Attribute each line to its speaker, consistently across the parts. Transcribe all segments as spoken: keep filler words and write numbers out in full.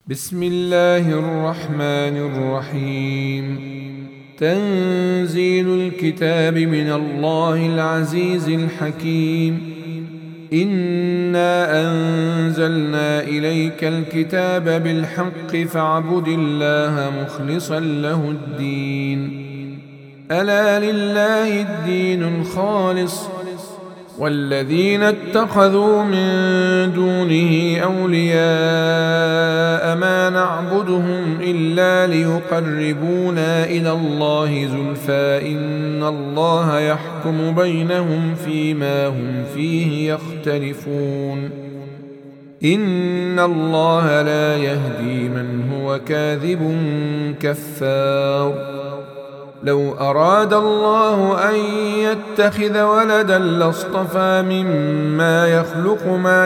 Speaker 1: بسم الله الرحمن الرحيم. تنزيل الكتاب من الله العزيز الحكيم. إنا أنزلنا إليك الكتاب بالحق فاعبد الله مخلصا له الدين. ألا لله الدين الخالص والذين اتخذوا من دونه أولياء ما نعبدهم إلا ليقربونا إلى الله زلفى إن الله يحكم بينهم فيما هم فيه يختلفون. إن الله لا يهدي من هو كاذب كفار. لو أراد الله أن يتخذ ولدا لاصطفى مما يخلق ما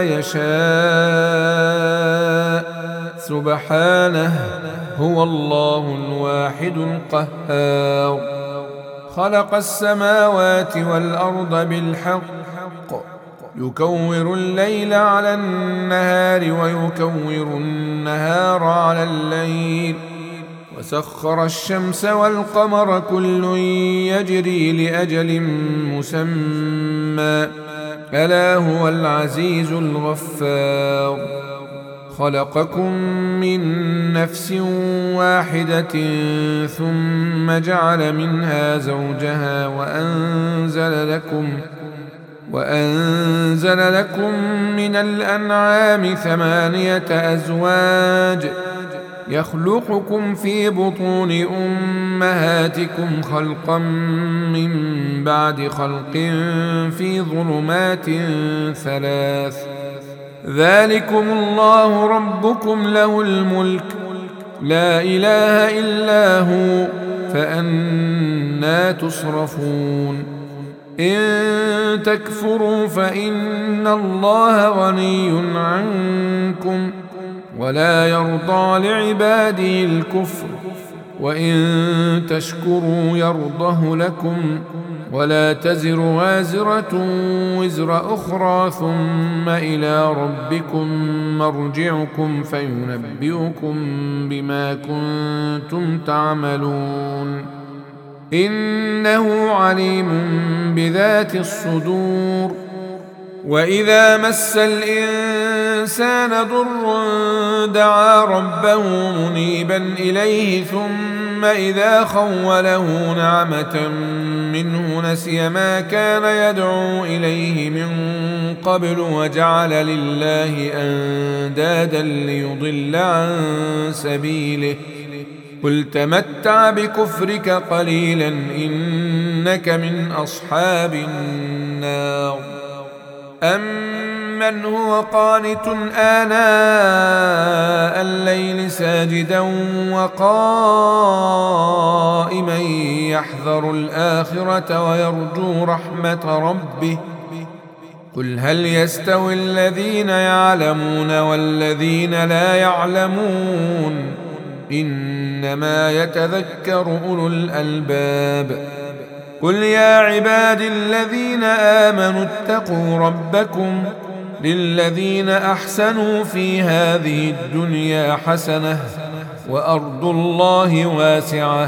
Speaker 1: يشاء سبحانه هو الله الواحد القهار. خلق السماوات والأرض بالحق يكور الليل على النهار ويكور النهار على الليل وسخر الشمس والقمر كل يجري لأجل مسمى ألا هو العزيز الغفار. خلقكم من نفس واحدة ثم جعل منها زوجها وأنزل لكم وأنزل لكم من الأنعام ثمانية أزواج يخلقكم في بطون أمهاتكم خلقا من بعد خلق في ظلمات ثلاث ذلكم الله ربكم له الملك لا إله إلا هو فأنى تصرفون. إن تكفروا فإن الله غني عنكم ولا يرضى لعباده الكفر وإن تشكروا يرضه لكم ولا تزر وازرة وزر أخرى ثم إلى ربكم مرجعكم فينبئكم بما كنتم تعملون. إنه عليم بذات الصدور. وإذا مس الإنسان ضر دعا ربه منيبا إليه ثم إذا خوله نعمة منه نسي ما كان يدعو إليه من قبل وجعل لله أندادا ليضل عن سبيله. قل تمتع بكفرك قليلا إنك من أصحاب النار. أمن هو قانت آناء الليل ساجدا وقائما يحذر الآخرة ويرجو رحمة ربه. قل هل يستوي الذين يعلمون والذين لا يعلمون إنما يتذكر أولو الألباب. قل يا عباد الذين آمنوا اتقوا ربكم للذين أحسنوا في هذه الدنيا حسنة وأرض الله واسعة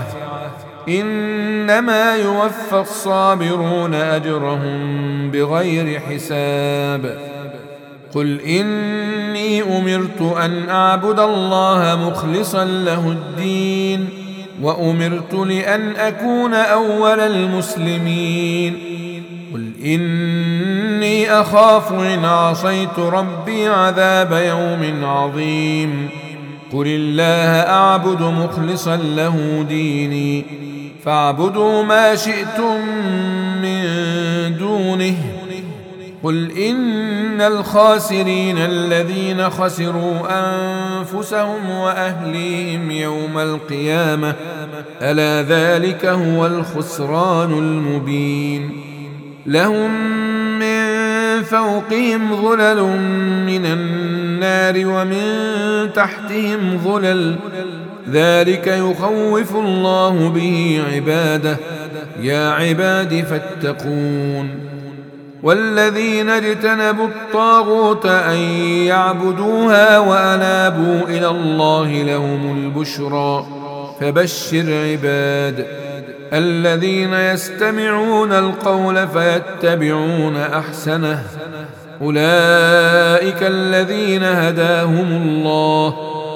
Speaker 1: إنما يوفى الصابرون أجرهم بغير حساب. قل إني أمرت أن أعبد الله مخلصا له الدين وأمرت لأن أكون أول المسلمين. قل إني أخاف إن عصيت ربي عذاب يوم عظيم. قل الله أعبد مخلصا له ديني فاعبدوا ما شئتم من دونه. قل إن الخاسرين الذين خسروا أنفسهم وأهليهم يوم القيامة ألا ذلك هو الخسران المبين. لهم من فوقهم ظلل من النار ومن تحتهم ظلل ذلك يخوف الله به عباده. يا عباد فاتقون. والذين اجتنبوا الطاغوت أن يعبدوها وأنابوا إلى الله لهم البشرى فبشر عباد الذين يستمعون القول فيتبعون أحسنه أولئك الذين هداهم الله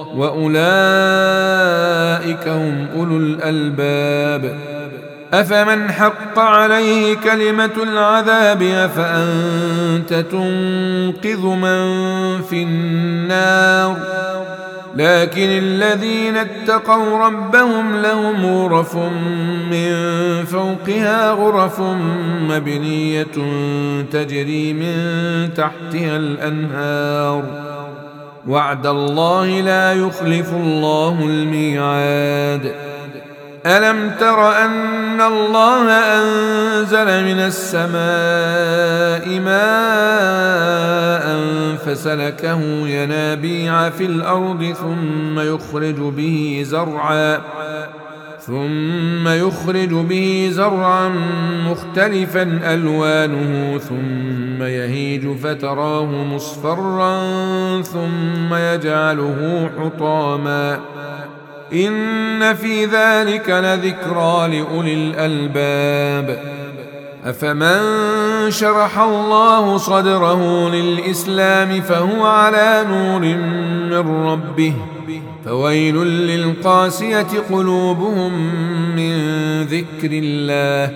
Speaker 1: وأولئك هم أولو الألباب أفمن حق عليه كلمة العذاب أفأنت تنقذ من في النار لكن الذين اتقوا ربهم لهم غرف من فوقها غرف مبنية تجري من تحتها الأنهار وعد الله لا يخلف الله الميعاد ألم تر أن الله أنزل من السماء ماء فسلكه ينابيع في الأرض ثم يخرج به زرعا ثم يخرج به زرعا مختلفا ألوانه ثم يهيج فتراه مصفرا ثم يجعله حطاما إن في ذلك لذكرى لأولي الألباب أفمن شرح الله صدره للإسلام فهو على نور من ربه فويل للقاسية قلوبهم من ذكر الله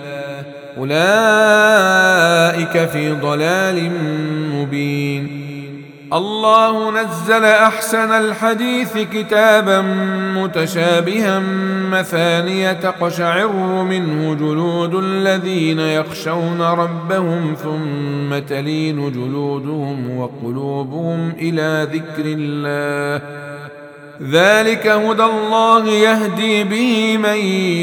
Speaker 1: أولئك في ضلال مبين الله نزل أحسن الحديث كتابا متشابها مثانية تقشعر منه جلود الذين يخشون ربهم ثم تلين جلودهم وقلوبهم إلى ذكر الله ذلك هدى الله يهدي به من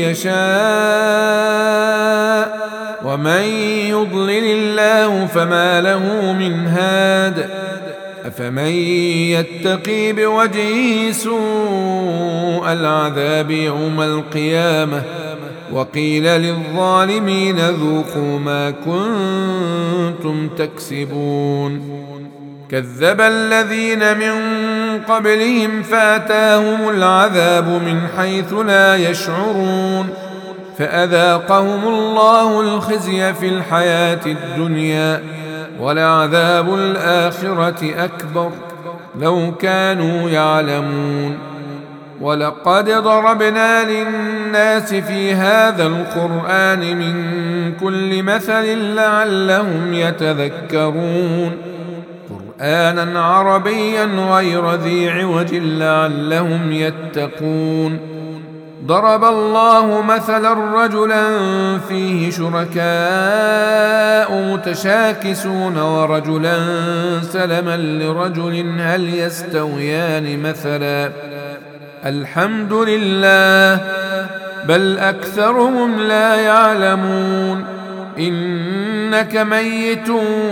Speaker 1: يشاء ومن يضلل الله فما له من هاد أفمن يتقي بوجهه سوء العذاب يوم القيامة وقيل للظالمين ذوقوا ما كنتم تكسبون كذب الذين من قبلهم فأتاهم العذاب من حيث لا يشعرون فأذاقهم الله الخزي في الحياة الدنيا ولعذاب الآخرة أكبر لو كانوا يعلمون ولقد ضربنا للناس في هذا القرآن من كل مثل لعلهم يتذكرون قرآنا عربيا غير ذي عوج لعلهم يتقون ضرب الله مثلا رجلا فيه شركاء متشاكسون ورجلا سلما لرجل هل يستويان مثلا الحمد لله بل أكثرهم لا يعلمون إنك ميت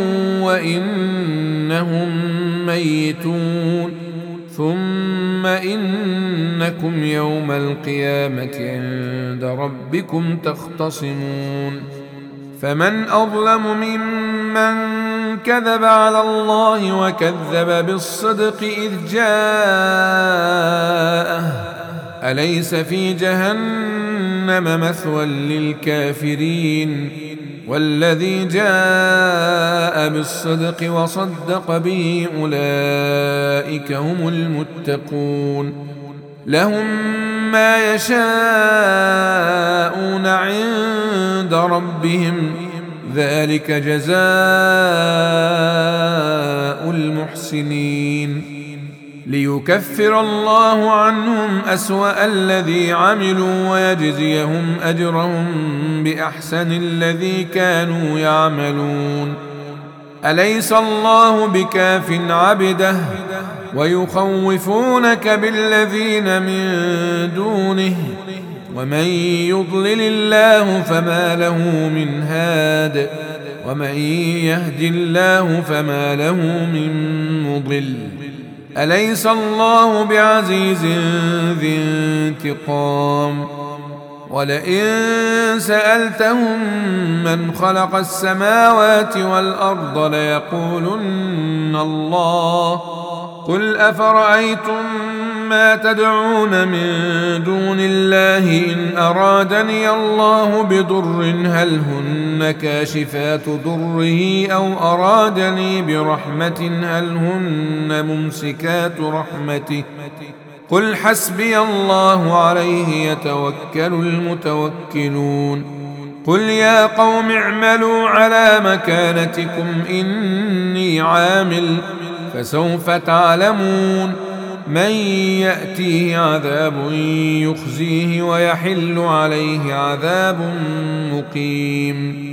Speaker 1: وإنهم ميتون ثم إنكم يوم القيامة عند ربكم تختصمون فمن أظلم ممن كذب على الله وكذب بالصدق إذ جاءه أليس في جهنم مثوى للكافرين والذي جاء بالصدق وصدق به أولئك هم المتقون لهم ما يشاءون عند ربهم ذلك جزاء المحسنين ليكفر الله عنهم أسوأ الذي عملوا ويجزيهم أجرهم بأحسن الذي كانوا يعملون أليس الله بكاف عبده ويخوفونك بالذين من دونه ومن يضلل الله فما له من هاد ومن يهد الله فما له من مضل أليس الله بعزيز ذي انتقام ولئن سألتهم من خلق السماوات والأرض ليقولن الله. قل أفرأيتم ما تدعون من دون الله إن أرادني الله بضر هل هن كاشفات ضره أو أرادني برحمة هل هن ممسكات رحمته قل حسبي الله عليه يتوكل المتوكلون. قل يا قوم اعملوا على مكانتكم إني عامل فسوف تعلمون من يأتيه عذاب يخزيه ويحل عليه عذاب مقيم.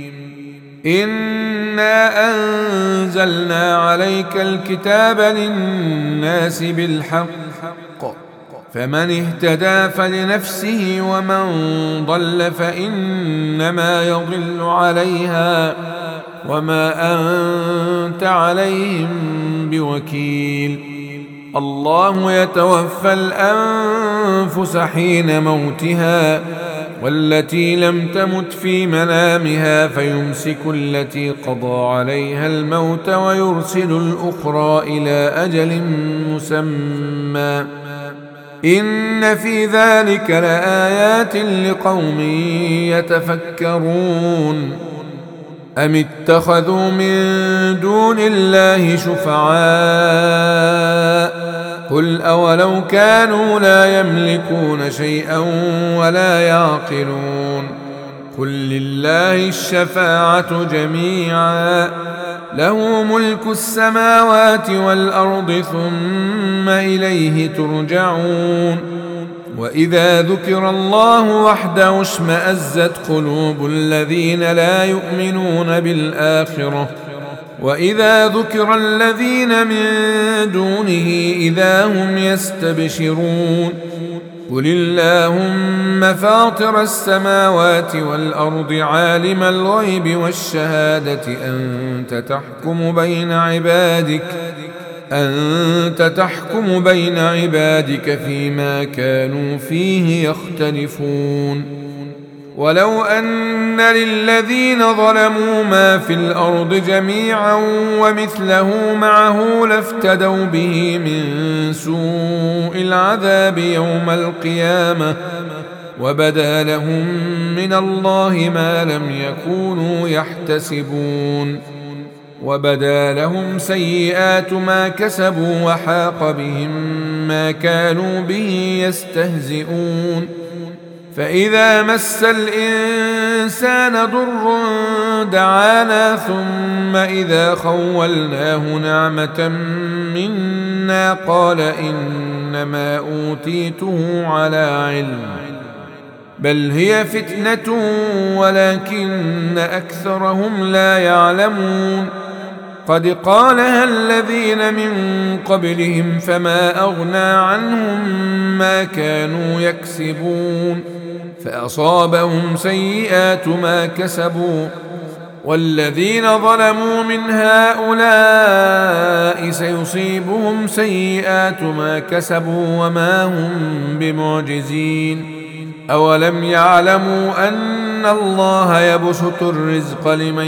Speaker 1: إنا أنزلنا عليك الكتاب للناس بالحق فمن اهتدى فلنفسه ومن ضل فإنما يضل عليها وما أنت عليهم بوكيل. الله يتوفى الأنفس حين موتها والتي لم تمت في منامها فيمسك التي قضى عليها الموت ويرسل الأخرى إلى أجل مسمى إن في ذلك لآيات لقوم يتفكرون. أم اتخذوا من دون الله شفعاء قل أولو كانوا لا يملكون شيئا ولا يعقلون. قل لله الشفاعة جميعا له ملك السماوات والأرض ثم إليه ترجعون. وإذا ذكر الله وحده اشمأزت قلوب الذين لا يؤمنون بالآخرة وإذا ذكر الذين من دونه إذا هم يستبشرون. قل اللهم فاطر السماوات والأرض عالم الغيب والشهادة أنت تحكم بين عبادك أنت تحكم بين عبادك فيما كانوا فيه يختلفون. ولو أن للذين ظلموا ما في الأرض جميعا ومثله معه لافتدوا به من سوء العذاب يوم القيامة وبدا لهم من الله ما لم يكونوا يحتسبون. وبدا لهم سيئات ما كسبوا وحاق بهم ما كانوا به يستهزئون. فإذا مس الإنسان ضر دعانا ثم إذا خولناه نعمة منا قال إنما أوتيته على علم بل هي فتنة ولكن أكثرهم لا يعلمون. قد قالها الذين من قبلهم فما أغنى عنهم ما كانوا يكسبون فأصابهم سيئات ما كسبوا والذين ظلموا من هؤلاء سيصيبهم سيئات ما كسبوا وما هم بمعجزين. أولم يعلموا أن الله يبسط الرزق لمن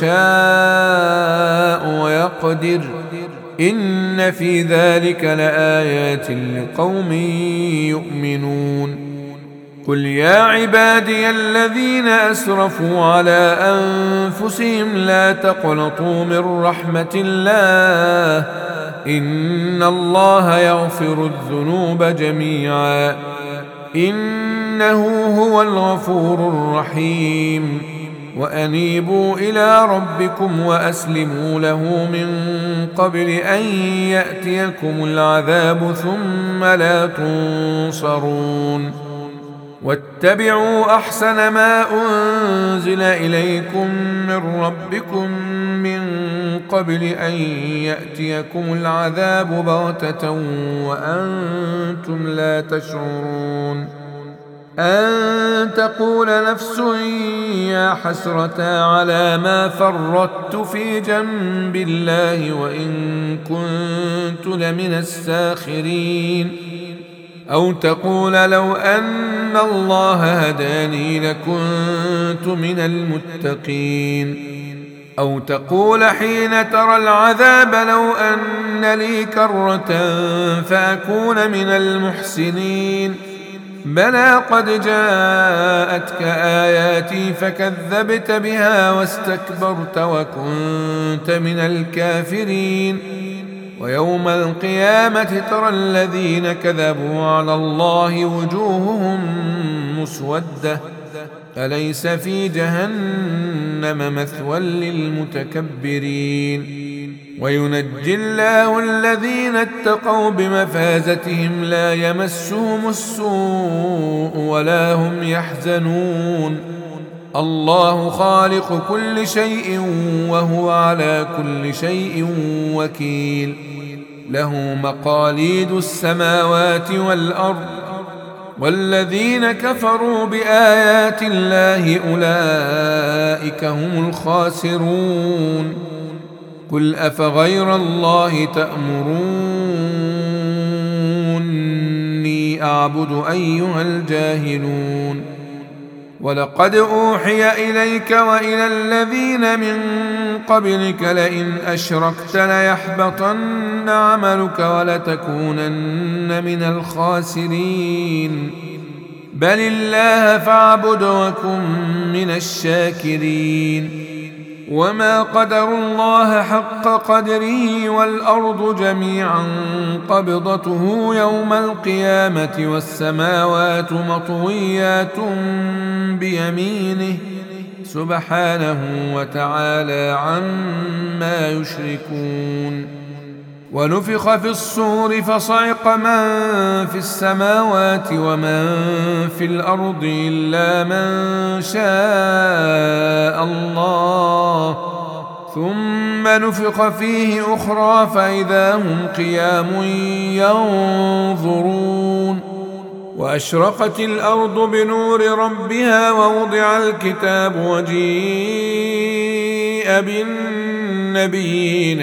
Speaker 1: يشاء ويقدر إن في ذلك لآيات لقوم يؤمنون. قل يا عبادي الذين أسرفوا على أنفسهم لا تقنطوا من رحمة الله إن الله يغفر الذنوب جميعا إنه هو الغفور الرحيم. وأنيبوا إلى ربكم وأسلموا له من قبل أن يأتيكم العذاب ثم لا تنصرون. واتبعوا أحسن ما أنزل إليكم من ربكم من قبل أن يأتيكم العذاب بغتة وأنتم لا تشعرون. أن تقول نفس يا حسرة على ما فرطت في جنب الله وإن كنت لمن الساخرين. أو تقول لو أن الله هداني لكنت من المتقين، أو تقول حين ترى العذاب لو أن لي كرة فأكون من المحسنين. بلى قد جاءتك آياتي فكذبت بها واستكبرت وكنت من الكافرين. ويوم القيامة ترى الذين كذبوا على الله وجوههم مسودة، أليس في جهنم مثوى للمتكبرين. وينجي الله الذين اتقوا بمفازتهم لا يمسهم السوء ولا هم يحزنون. الله خالق كل شيء وهو على كل شيء وكيل، له مقاليد السماوات والأرض، والذين كفروا بآيات الله أولئك هم الخاسرون. قل أفغير الله تأمروني أعبد أيها الجاهلون. ولقد أوحي إليك وإلى الذين من قبلك لئن أشركت ليحبطن عملك ولتكونن من الخاسرين. بل الله فاعبد وكن من الشاكرين. وما قدروا الله حق قدره والأرض جميعا قبضته يوم القيامة والسماوات مطويات بيمينه سبحانه وتعالى عما يشركون. ونفخ في الصور فصعق من في السماوات ومن في الأرض إلا من شاء الله، ثم نفخ فيه أخرى فإذا هم قيام ينظرون. وأشرقت الأرض بنور ربها ووضع الكتاب وجيء بالنبيين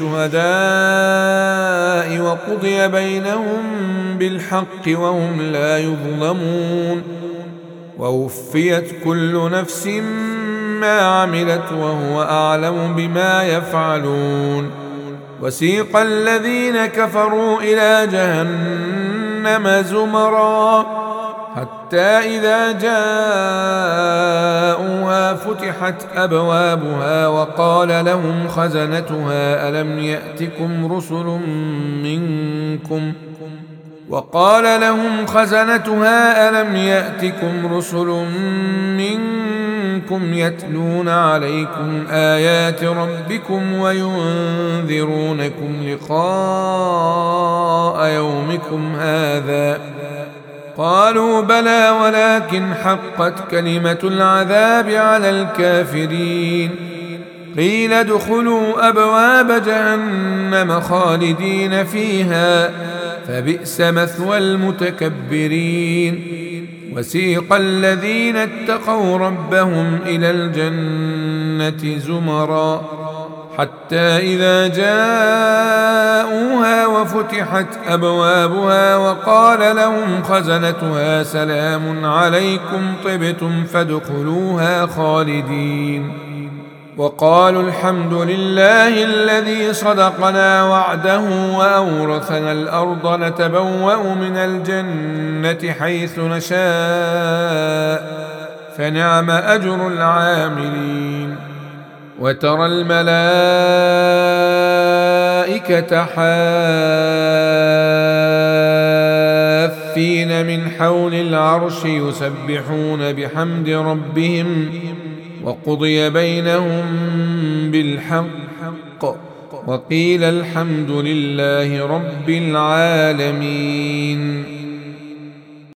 Speaker 1: والشهداء وقضي بينهم بالحق وهم لا يظلمون. ووفيت كل نفس ما عملت وهو أعلم بما يفعلون. وسيق الذين كفروا إلى جهنم زمرا حتى إذا جاءوها فتحت أبوابها وقال لهم خزنتها ألم يأتكم رسل منكم وقال لهم خزنتها ألم يأتكم رسل منكم يتلون عليكم آيات ربكم وينذرونكم لقاء يومكم هذا؟ قالوا بلى ولكن حقت كلمة العذاب على الكافرين. قيل ادخلوا أبواب جهنم خالدين فيها فبئس مثوى المتكبرين. وسيق الذين اتقوا ربهم إلى الجنة زمرا حتى إذا جاءوها وفتحت أبوابها وقال لهم خزنتها سلام عليكم طبتم فادخلوها خالدين. وقالوا الحمد لله الذي صدقنا وعده وأورثنا الأرض نتبوأ من الجنة حيث نشاء فنعم أجر العاملين. وترى الملائكة حافين من حول العرش يسبحون بحمد ربهم وقضي بينهم بالحق وقيل الحمد لله رب العالمين.